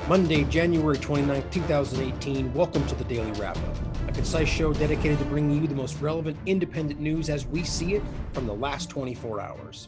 Monday, January 29th, 2018. Welcome to the Daily Wrap-Up, a concise show dedicated to bringing you the most relevant independent news as we see it from the last 24 hours.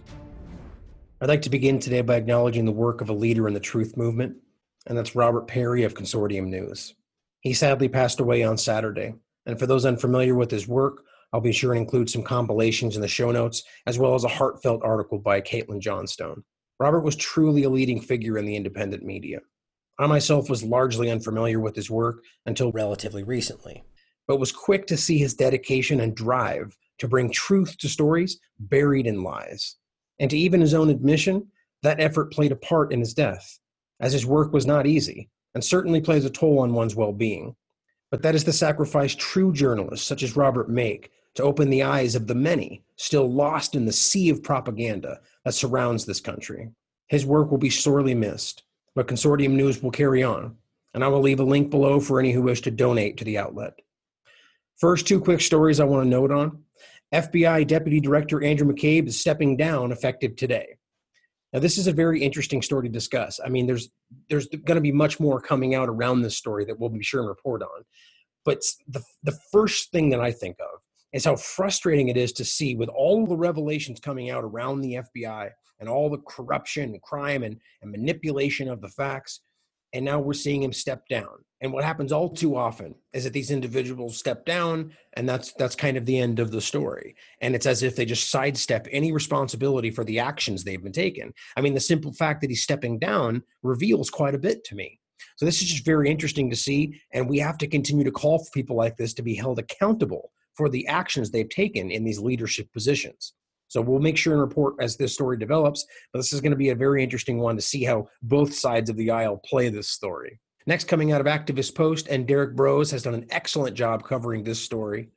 I'd like to begin today by acknowledging the work of a leader in the truth movement, and that's Robert Parry of Consortium News. He sadly passed away on Saturday, and for those unfamiliar with his work, I'll be sure and include some compilations in the show notes, as well as a heartfelt article by Caitlin Johnstone. Robert was truly a leading figure in the independent media. I myself was largely unfamiliar with his work until relatively recently, but was quick to see his dedication and drive to bring truth to stories buried in lies. And to even his own admission, that effort played a part in his death, as his work was not easy, and certainly plays a toll on one's well-being. But that is the sacrifice true journalists such as Robert make to open the eyes of the many still lost in the sea of propaganda that surrounds this country. His work will be sorely missed, but Consortium News will carry on, and I will leave a link below for any who wish to donate to the outlet. First, two quick stories I want to note on. FBI Deputy Director Andrew McCabe is stepping down effective today. Now, this is a very interesting story to discuss. I mean, there's going to be much more coming out around this story that we'll be sure and report on. But the first thing that I think of is how frustrating it is to see, with all the revelations coming out around the FBI and all the corruption and crime and manipulation of the facts, and now we're seeing him step down. And what happens all too often is that these individuals step down, and that's kind of the end of the story. And it's as if they just sidestep any responsibility for the actions they've been taken. I mean, the simple fact that he's stepping down reveals quite a bit to me. So this is just very interesting to see, and we have to continue to call for people like this to be held accountable for the actions they've taken in these leadership positions. So we'll make sure and report as this story develops, but this is going to be a very interesting one to see how both sides of the aisle play this story. Next, coming out of Activist Post, and Derek Broze has done an excellent job covering this story.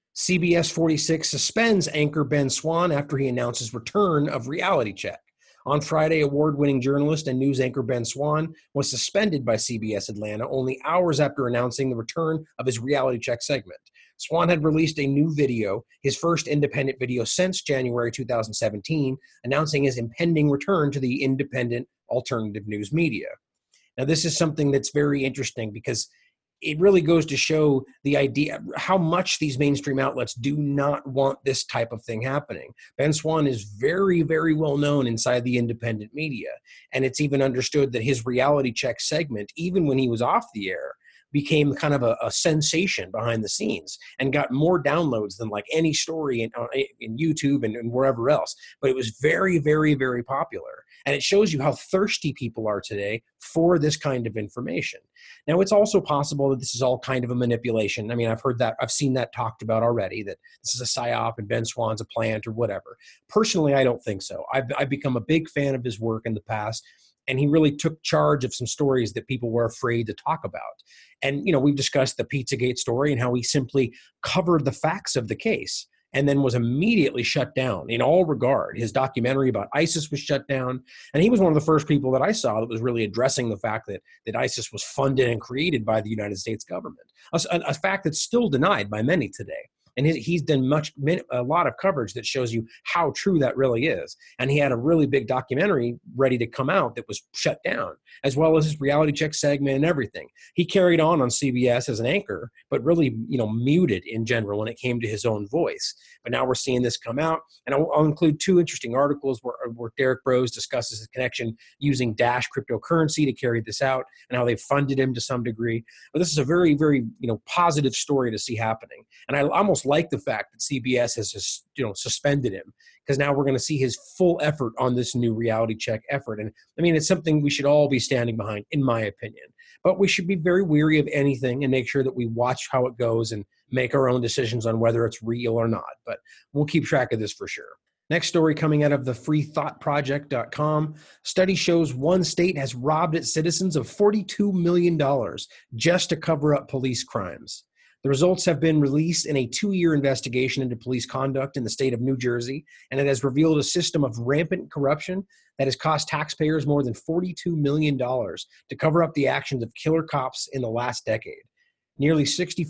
CBS 46 suspends anchor Ben Swann after he announces return of Reality Check. On Friday, award-winning journalist and news anchor Ben Swann was suspended by CBS Atlanta only hours after announcing the return of his Reality Check segment. Swann had released a new video, his first independent video since January 2017, announcing his impending return to the independent alternative news media. Now, this is something that's very interesting because it really goes to show the idea how much these mainstream outlets do not want this type of thing happening. Ben Swann is very, very well known inside the independent media, and it's even understood that his Reality Check segment, even when he was off the air, became kind of a sensation behind the scenes and got more downloads than like any story in YouTube and wherever else. But it was very, very, very popular. And it shows you how thirsty people are today for this kind of information. Now, it's also possible that this is all kind of a manipulation. I mean, I've seen that talked about already, that this is a psyop and Ben Swann's a plant or whatever. Personally, I don't think so. I've become a big fan of his work in the past, and he really took charge of some stories that people were afraid to talk about. And, we've discussed the Pizzagate story and how he simply covered the facts of the case and then was immediately shut down in all regard. His documentary about ISIS was shut down, and he was one of the first people that I saw that was really addressing the fact that ISIS was funded and created by the United States government, a fact that's still denied by many today. And he's done a lot of coverage that shows you how true that really is. And he had a really big documentary ready to come out that was shut down, as well as his Reality Check segment and everything. He carried on CBS as an anchor, but really, muted in general when it came to his own voice. But now we're seeing this come out, and I'll include two interesting articles where Derek Broze discusses his connection using Dash cryptocurrency to carry this out and how they funded him to some degree. But this is a very, very, positive story to see happening. And I almost like the fact that CBS has just, suspended him, because now we're going to see his full effort on this new Reality Check effort. And I mean, it's something we should all be standing behind, in my opinion. But we should be very weary of anything and make sure that we watch how it goes and make our own decisions on whether it's real or not. But we'll keep track of this for sure. Next story coming out of the freethoughtproject.com. Study shows one state has robbed its citizens of $42 million just to cover up police crimes. The results have been released in a 2-year investigation into police conduct in the state of New Jersey, and it has revealed a system of rampant corruption that has cost taxpayers more than $42 million to cover up the actions of killer cops in the last decade. Nearly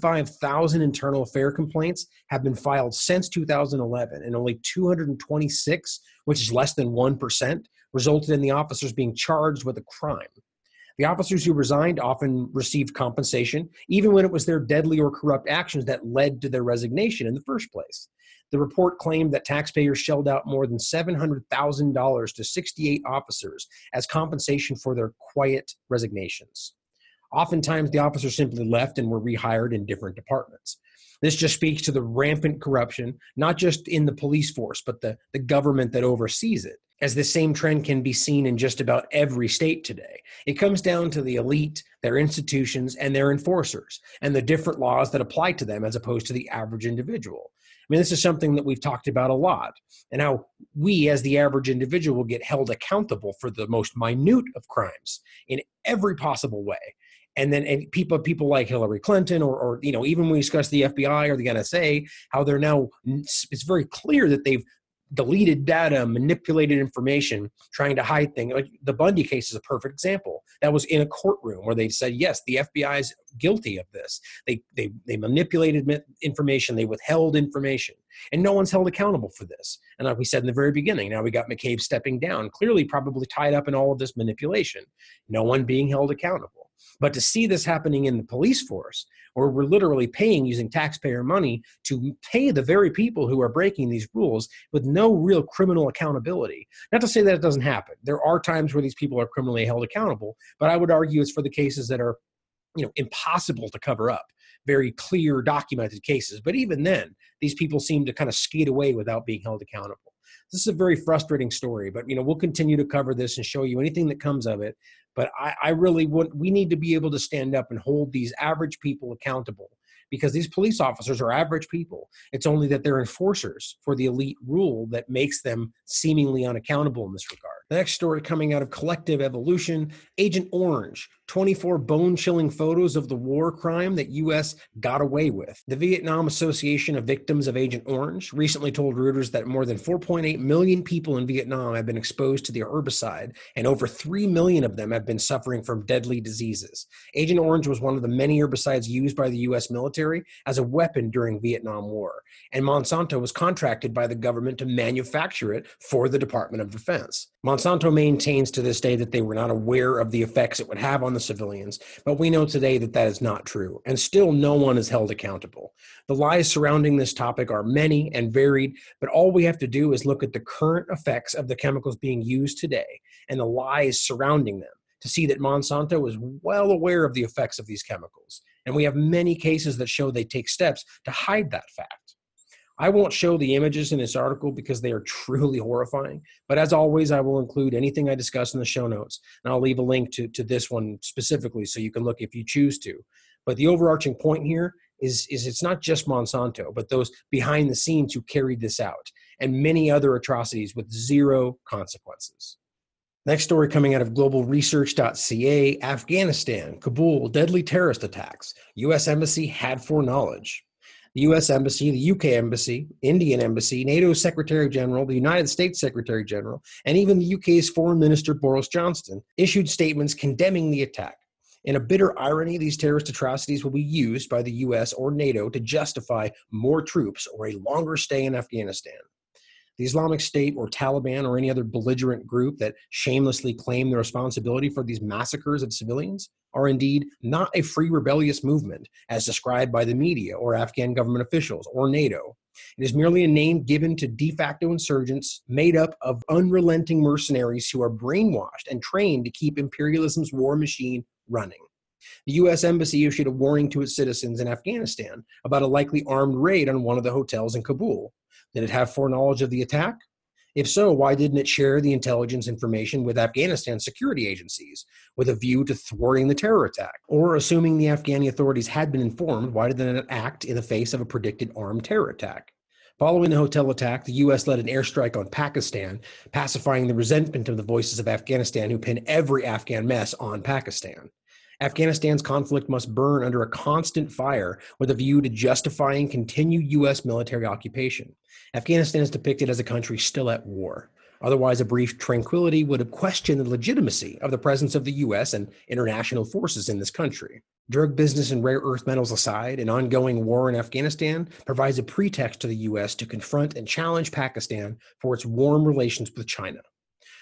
65,000 internal affair complaints have been filed since 2011, and only 226, which is less than 1%, resulted in the officers being charged with a crime. The officers who resigned often received compensation, even when it was their deadly or corrupt actions that led to their resignation in the first place. The report claimed that taxpayers shelled out more than $700,000 to 68 officers as compensation for their quiet resignations. Oftentimes, the officers simply left and were rehired in different departments. This just speaks to the rampant corruption, not just in the police force, but the government that oversees it, as the same trend can be seen in just about every state today. It comes down to the elite, their institutions, and their enforcers, and the different laws that apply to them as opposed to the average individual. I mean, this is something that we've talked about a lot, and how we, as the average individual, get held accountable for the most minute of crimes in every possible way. And then people like Hillary Clinton, or even when we discuss the FBI or the NSA, how they're now, it's very clear that they've deleted data, manipulated information, trying to hide things. Like the Bundy case is a perfect example. That was in a courtroom where they said, yes, the FBI is guilty of this. They manipulated information, they withheld information, and no one's held accountable for this. And like we said in the very beginning, now we got McCabe stepping down, clearly probably tied up in all of this manipulation, no one being held accountable. But to see this happening in the police force, where we're literally paying using taxpayer money to pay the very people who are breaking these rules with no real criminal accountability. Not to say that it doesn't happen. There are times where these people are criminally held accountable, but I would argue it's for the cases that are, impossible to cover up. Very clear, documented cases. But even then, these people seem to kind of skate away without being held accountable. This is a very frustrating story, but we'll continue to cover this and show you anything that comes of it. But we need to be able to stand up and hold these average people accountable, because these police officers are average people. It's only that they're enforcers for the elite rule that makes them seemingly unaccountable in this regard. The next story coming out of Collective Evolution, Agent Orange, 24 bone-chilling photos of the war crime that U.S. got away with. The Vietnam Association of Victims of Agent Orange recently told Reuters that more than 4.8 million people in Vietnam have been exposed to the herbicide, and over 3 million of them have been suffering from deadly diseases. Agent Orange was one of the many herbicides used by the U.S. military as a weapon during Vietnam War, and Monsanto was contracted by the government to manufacture it for the Department of Defense. Monsanto maintains to this day that they were not aware of the effects it would have on the civilians, but we know today that that is not true, and still no one is held accountable. The lies surrounding this topic are many and varied, but all we have to do is look at the current effects of the chemicals being used today and the lies surrounding them to see that Monsanto is well aware of the effects of these chemicals, and we have many cases that show they take steps to hide that fact. I won't show the images in this article because they are truly horrifying, but as always, I will include anything I discuss in the show notes, and I'll leave a link to this one specifically so you can look if you choose to. But the overarching point here is it's not just Monsanto, but those behind the scenes who carried this out, and many other atrocities with zero consequences. Next story coming out of globalresearch.ca, Afghanistan, Kabul, deadly terrorist attacks. U.S. Embassy had foreknowledge. The U.S. Embassy, the UK Embassy, Indian Embassy, NATO's Secretary General, the United States Secretary General, and even the UK's Foreign Minister Boris Johnson issued statements condemning the attack. In a bitter irony, these terrorist atrocities will be used by the U.S. or NATO to justify more troops or a longer stay in Afghanistan. The Islamic State or Taliban or any other belligerent group that shamelessly claim the responsibility for these massacres of civilians are indeed not a free rebellious movement as described by the media or Afghan government officials or NATO. It is merely a name given to de facto insurgents made up of unrelenting mercenaries who are brainwashed and trained to keep imperialism's war machine running. The U.S. Embassy issued a warning to its citizens in Afghanistan about a likely armed raid on one of the hotels in Kabul. Did it have foreknowledge of the attack? If so, why didn't it share the intelligence information with Afghanistan security agencies with a view to thwarting the terror attack? Or assuming the Afghani authorities had been informed, why did they not act in the face of a predicted armed terror attack? Following the hotel attack, the U.S. led an airstrike on Pakistan, pacifying the resentment of the voices of Afghanistan who pin every Afghan mess on Pakistan. Afghanistan's conflict must burn under a constant fire with a view to justifying continued U.S. military occupation. Afghanistan is depicted as a country still at war. Otherwise, a brief tranquility would have questioned the legitimacy of the presence of the U.S. and international forces in this country. Drug business and rare earth metals aside, an ongoing war in Afghanistan provides a pretext to the U.S. to confront and challenge Pakistan for its warm relations with China.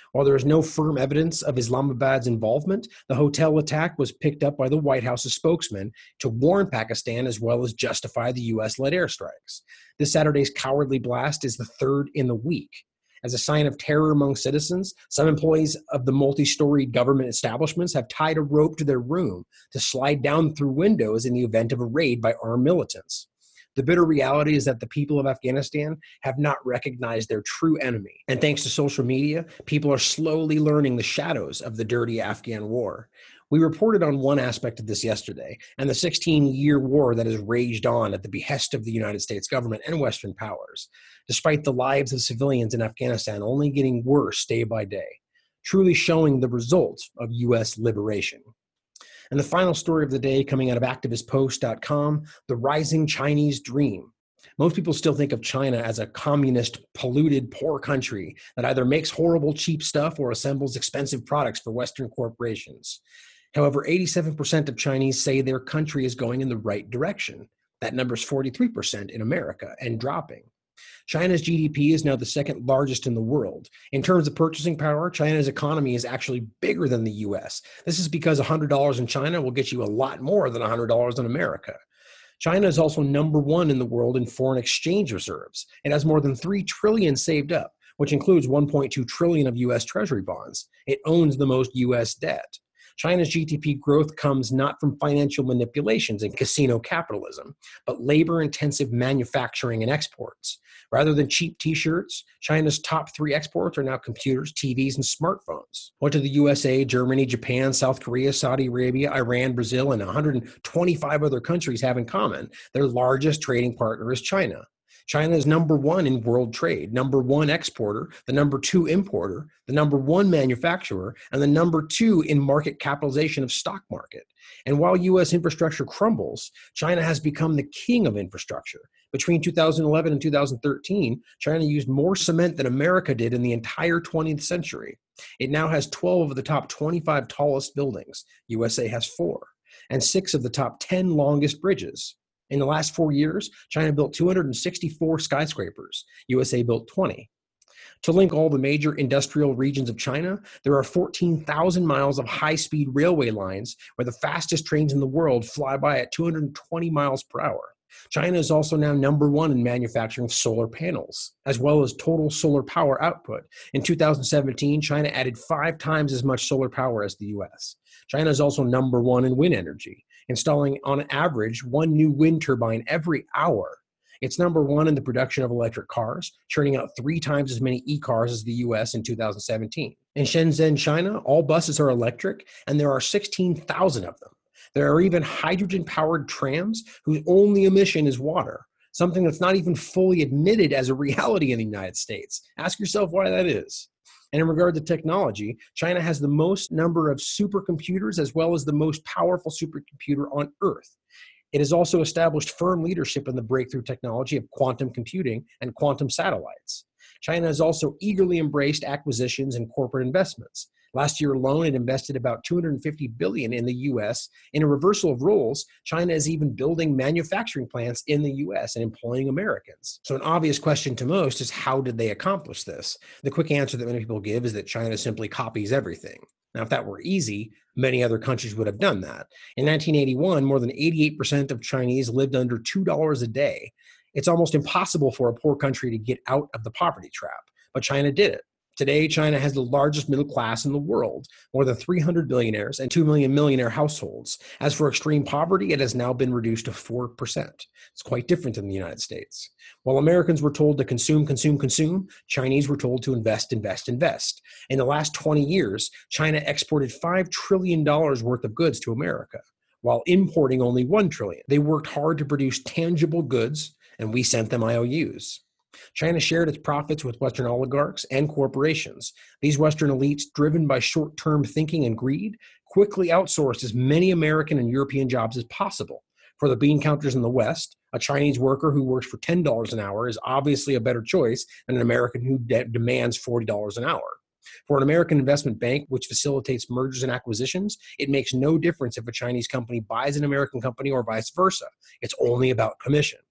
While there is no firm evidence of Islamabad's involvement, the hotel attack was picked up by the White House's spokesman to warn Pakistan as well as justify the U.S.-led airstrikes. This Saturday's cowardly blast is the third in the week. As a sign of terror among citizens, some employees of the multi-storied government establishments have tied a rope to their room to slide down through windows in the event of a raid by armed militants. The bitter reality is that the people of Afghanistan have not recognized their true enemy. And thanks to social media, people are slowly learning the shadows of the dirty Afghan war. We reported on one aspect of this yesterday, and the 16-year war that has raged on at the behest of the United States government and Western powers, despite the lives of civilians in Afghanistan only getting worse day by day, truly showing the results of U.S. liberation. And the final story of the day coming out of activistpost.com, the rising Chinese dream. Most people still think of China as a communist, polluted, poor country that either makes horrible, cheap stuff or assembles expensive products for Western corporations. However, 87% of Chinese say their country is going in the right direction. That number is 43% in America and dropping. China's GDP is now the second largest in the world. In terms of purchasing power, China's economy is actually bigger than the US. This is because $100 in China will get you a lot more than $100 in America. China is also number one in the world in foreign exchange reserves. It has more than $3 trillion saved up, which includes $1.2 trillion of US Treasury bonds. It owns the most US debt. China's GDP growth comes not from financial manipulations and casino capitalism, but labor-intensive manufacturing and exports. Rather than cheap t-shirts, China's top 3 exports are now computers, TVs, and smartphones. What do the USA, Germany, Japan, South Korea, Saudi Arabia, Iran, Brazil, and 125 other countries have in common? Their largest trading partner is China. China is number one in world trade, number one exporter, the number 2 importer, the number 1 manufacturer, and the number 2 in market capitalization of stock market. And while U.S. infrastructure crumbles, China has become the king of infrastructure. Between 2011 and 2013, China used more cement than America did in the entire 20th century. It now has 12 of the top 25 tallest buildings. USA has 4, and 6 of the top 10 longest bridges. In the last 4 years, China built 264 skyscrapers. USA built 20. To link all the major industrial regions of China, there are 14,000 miles of high-speed railway lines where the fastest trains in the world fly by at 220 miles per hour. China is also now number 1 in manufacturing solar panels, as well as total solar power output. In 2017, China added 5 times as much solar power as the US. China is also number 1 in wind energy, installing on average 1 new wind turbine every hour. It's number 1 in the production of electric cars, churning out 3 times as many e-cars as the US in 2017. In Shenzhen, China, all buses are electric, and there are 16,000 of them. There are even hydrogen-powered trams whose only emission is water, something that's not even fully admitted as a reality in the United States. Ask yourself why that is. And in regard to technology, China has the most number of supercomputers as well as the most powerful supercomputer on Earth. It has also established firm leadership in the breakthrough technology of quantum computing and quantum satellites. China has also eagerly embraced acquisitions and corporate investments. Last year alone, it invested about $250 billion in the U.S. In a reversal of roles, China is even building manufacturing plants in the U.S. and employing Americans. So an obvious question to most is, how did they accomplish this? The quick answer that many people give is that China simply copies everything. Now, if that were easy, many other countries would have done that. In 1981, more than 88% of Chinese lived under $2 a day. It's almost impossible for a poor country to get out of the poverty trap, but China did it. Today, China has the largest middle class in the world, more than 300 billionaires and 2 million millionaire households. As for extreme poverty, it has now been reduced to 4%. It's quite different in the United States. While Americans were told to consume, Chinese were told to invest. In the last 20 years, China exported $5 trillion worth of goods to America, while importing only $1 trillion. They worked hard to produce tangible goods, and we sent them IOUs. China shared its profits with Western oligarchs and corporations. These Western elites, driven by short-term thinking and greed, quickly outsourced as many American and European jobs as possible. For the bean counters in the West, a Chinese worker who works for $10 an hour is obviously a better choice than an American who demands $40 an hour. For an American investment bank, which facilitates mergers and acquisitions, it makes no difference if a Chinese company buys an American company or vice versa. It's only about commission.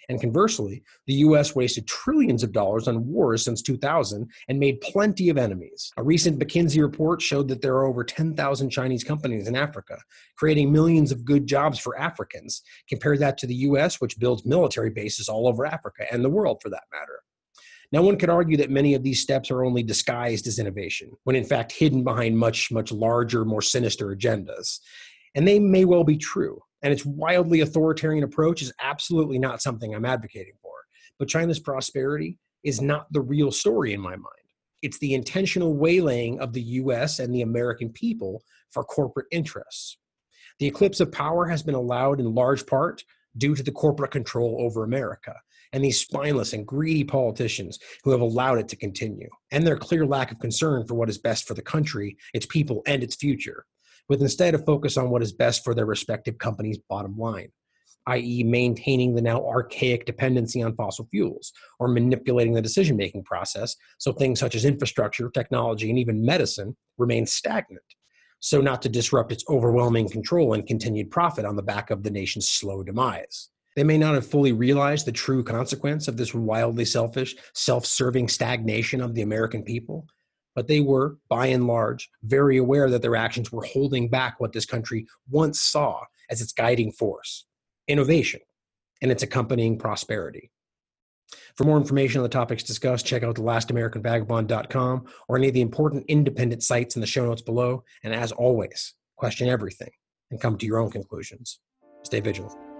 And conversely, the US wasted trillions of dollars on wars since 2000 and made plenty of enemies. A recent McKinsey report showed that there are over 10,000 Chinese companies in Africa, creating millions of good jobs for Africans. Compare that to the US, which builds military bases all over Africa and the world for that matter. Now, one could argue that many of these steps are only disguised as innovation, when in fact hidden behind much, much larger, more sinister agendas. And they may well be true. And its wildly authoritarian approach is absolutely not something I'm advocating for. But China's prosperity is not the real story in my mind. It's the intentional waylaying of the US and the American people for corporate interests. The eclipse of power has been allowed in large part due to the corporate control over America and these spineless and greedy politicians who have allowed it to continue, and their clear lack of concern for what is best for the country, its people, and its future, with instead a focus on what is best for their respective companies' bottom line, i.e. maintaining the now archaic dependency on fossil fuels, or manipulating the decision-making process so things such as infrastructure, technology, and even medicine remain stagnant, so not to disrupt its overwhelming control and continued profit on the back of the nation's slow demise. They may not have fully realized the true consequence of this wildly selfish, self-serving stagnation of the American people, but they were, by and large, very aware that their actions were holding back what this country once saw as its guiding force, innovation, and its accompanying prosperity. For more information on the topics discussed, check out thelastamericanvagabond.com or any of the important independent sites in the show notes below. And as always, question everything and come to your own conclusions. Stay vigilant.